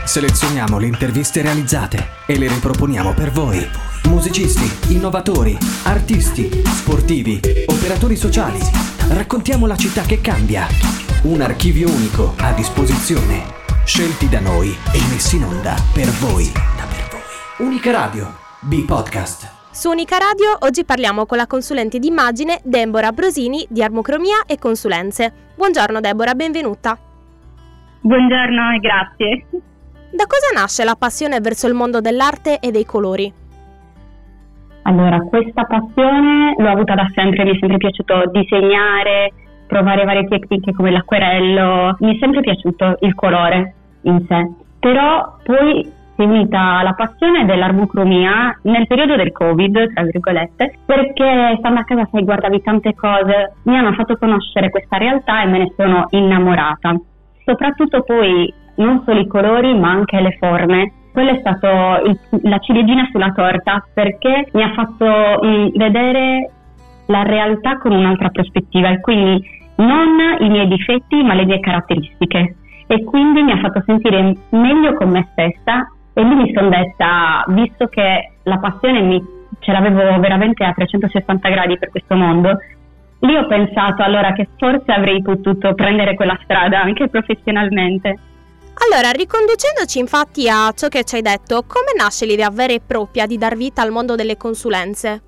Selezioniamo le interviste realizzate e le riproponiamo per voi. Musicisti, innovatori, artisti, sportivi, operatori sociali. Raccontiamo la città che cambia. Un archivio unico a disposizione. Scelti da noi e messi in onda per voi. Unica Radio, B-Podcast. Su Unica Radio oggi parliamo con la consulente d'immagine Deborah Brosini di Armocromia e Consulenze. Buongiorno Deborah, benvenuta. Buongiorno e grazie. Da cosa nasce la passione verso il mondo dell'arte e dei colori? Allora, questa passione l'ho avuta da sempre, mi è sempre piaciuto disegnare, provare varie tecniche come l'acquerello, mi è sempre piaciuto il colore in sé, però poi si è unita la passione dell'armocromia nel periodo del Covid, tra virgolette, perché stando a casa, sai, guardavi tante cose, mi hanno fatto conoscere questa realtà e me ne sono innamorata. Soprattutto poi non solo i colori ma anche le forme. Quello è stato la ciliegina sulla torta, perché mi ha fatto vedere la realtà con un'altra prospettiva e quindi non i miei difetti ma le mie caratteristiche, e quindi mi ha fatto sentire meglio con me stessa. E lì mi sono detta, visto che la passione ce l'avevo veramente a 360 gradi per questo mondo, lì ho pensato allora che forse avrei potuto prendere quella strada anche professionalmente. Allora, riconducendoci infatti a ciò che ci hai detto, come nasce l'idea vera e propria di dar vita al mondo delle consulenze?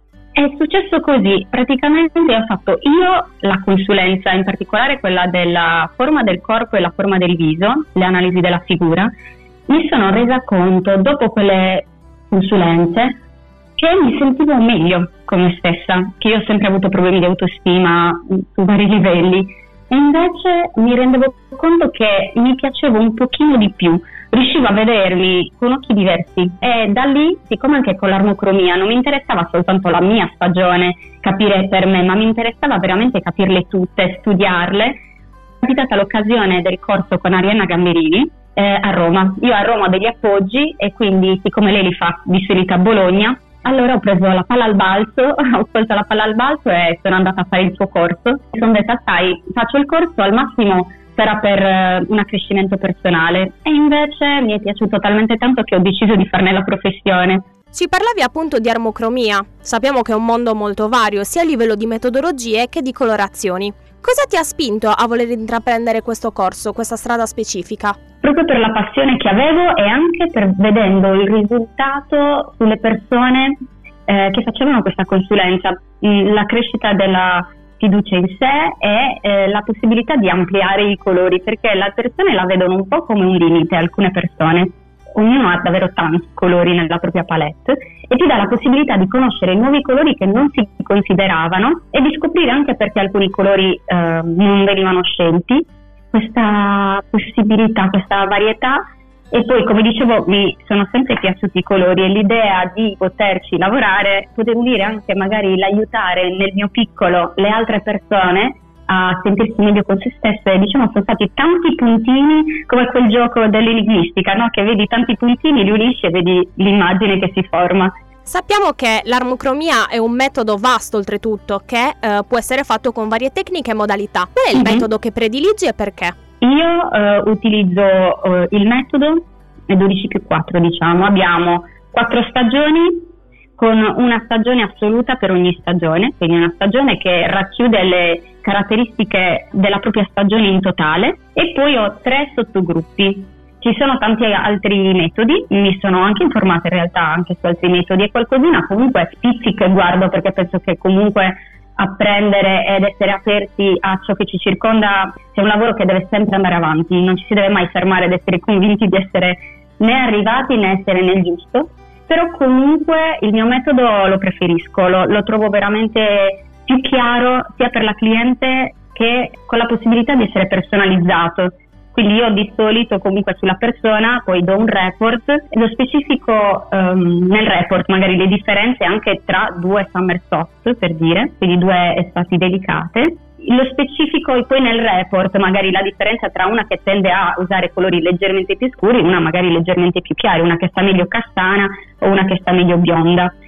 È successo così, praticamente ho fatto io la consulenza, in particolare quella della forma del corpo e la forma del viso, le analisi della figura. Mi sono resa conto dopo quelle consulenze che mi sentivo meglio con me stessa, che io ho sempre avuto problemi di autostima su vari livelli. E invece mi rendevo conto che mi piacevo un pochino di più, riuscivo a vedermi con occhi diversi, e da lì, siccome anche con l'armocromia non mi interessava soltanto la mia stagione, capire per me, ma mi interessava veramente capirle tutte, studiarle. È capitata l'occasione del corso con Arianna Gamberini a Roma. Io a Roma ho degli appoggi e quindi, siccome lei li fa di solito a Bologna, allora ho preso la palla al balzo, ho colto la palla al balzo e sono andata a fare il suo corso. Mi sono detta, sai, faccio il corso, al massimo sarà per un accrescimento personale. E invece mi è piaciuto talmente tanto che ho deciso di farne la professione. Ci parlavi appunto di armocromia. Sappiamo che è un mondo molto vario, sia a livello di metodologie che di colorazioni. Cosa ti ha spinto a voler intraprendere questo corso, questa strada specifica? Proprio per la passione che avevo e anche vedendo il risultato sulle persone che facevano questa consulenza, la crescita della fiducia in sé e la possibilità di ampliare i colori, perché le persone la vedono un po' come un limite, alcune persone. Ognuno ha davvero tanti colori nella propria palette e ti dà la possibilità di conoscere nuovi colori che non si consideravano e di scoprire anche perché alcuni colori non venivano scelti. Questa possibilità, questa varietà, e poi, come dicevo, mi sono sempre piaciuti i colori e l'idea di poterci lavorare, potevo dire anche magari l'aiutare nel mio piccolo le altre persone a sentirsi meglio con se stesse. E diciamo sono stati tanti puntini, come quel gioco dell'enigmistica, no? Che vedi tanti puntini, li unisci e vedi l'immagine che si forma. Sappiamo che l'armocromia è un metodo vasto oltretutto, che può essere fatto con varie tecniche e modalità. Qual è il metodo che prediligi e perché? Io utilizzo il metodo 12+4, diciamo. Abbiamo 4 stagioni con una stagione assoluta per ogni stagione, quindi una stagione che racchiude le caratteristiche della propria stagione in totale, e poi ho 3 sottogruppi. Ci sono tanti altri metodi, mi sono anche informata in realtà anche su altri metodi e qualcosina comunque spizzico e guardo, perché penso che comunque apprendere ed essere aperti a ciò che ci circonda sia un lavoro che deve sempre andare avanti, non ci si deve mai fermare ed essere convinti di essere né arrivati né essere nel giusto. Però comunque il mio metodo lo preferisco, lo trovo veramente più chiaro sia per la cliente che con la possibilità di essere personalizzato. Quindi io di solito comunque sulla persona poi do un report e lo specifico nel report magari le differenze anche tra 2 summer soft, per dire, quindi 2 estati delicate. Lo specifico poi nel report magari la differenza tra una che tende a usare colori leggermente più scuri, una magari leggermente più chiari, una che sta meglio castana o una che sta meglio bionda.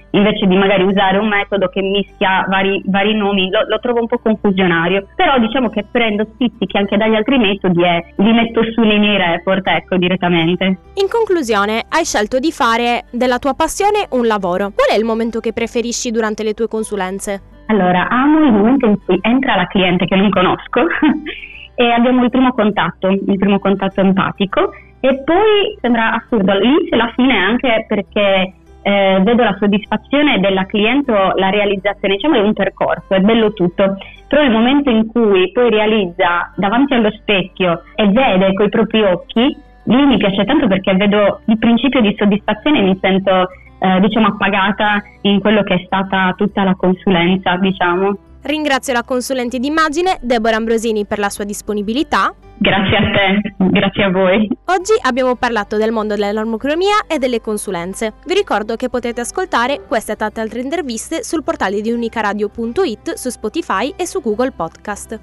invece di magari usare un metodo che mischia vari nomi, lo trovo un po' confusionario, però diciamo che prendo stizzichi anche dagli altri metodi e li metto su nei miei report, ecco, direttamente. In conclusione, hai scelto di fare della tua passione un lavoro. Qual è il momento che preferisci durante le tue consulenze? Allora, amo il momento in cui entra la cliente che non conosco e abbiamo il primo contatto empatico, e poi sembra assurdo all'inizio e alla fine, anche perché vedo la soddisfazione della cliente o la realizzazione, diciamo è un percorso, è bello tutto, però il momento in cui poi realizza davanti allo specchio e vede coi propri occhi, lì mi piace tanto, perché vedo il principio di soddisfazione e mi sento appagata in quello che è stata tutta la consulenza, diciamo. Ringrazio la consulente d'immagine Deborah Ambrosini per la sua disponibilità. Grazie a te, grazie a voi. Oggi abbiamo parlato del mondo della normocromia e delle consulenze. Vi ricordo che potete ascoltare queste e tante altre interviste sul portale di unicaradio.it, su Spotify e su Google Podcast.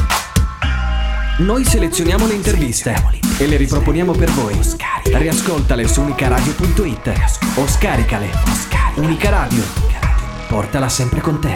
Noi selezioniamo le interviste e le riproponiamo per voi. Riascoltale su unicaradio.it o scaricale. Unica Radio, portala sempre con te.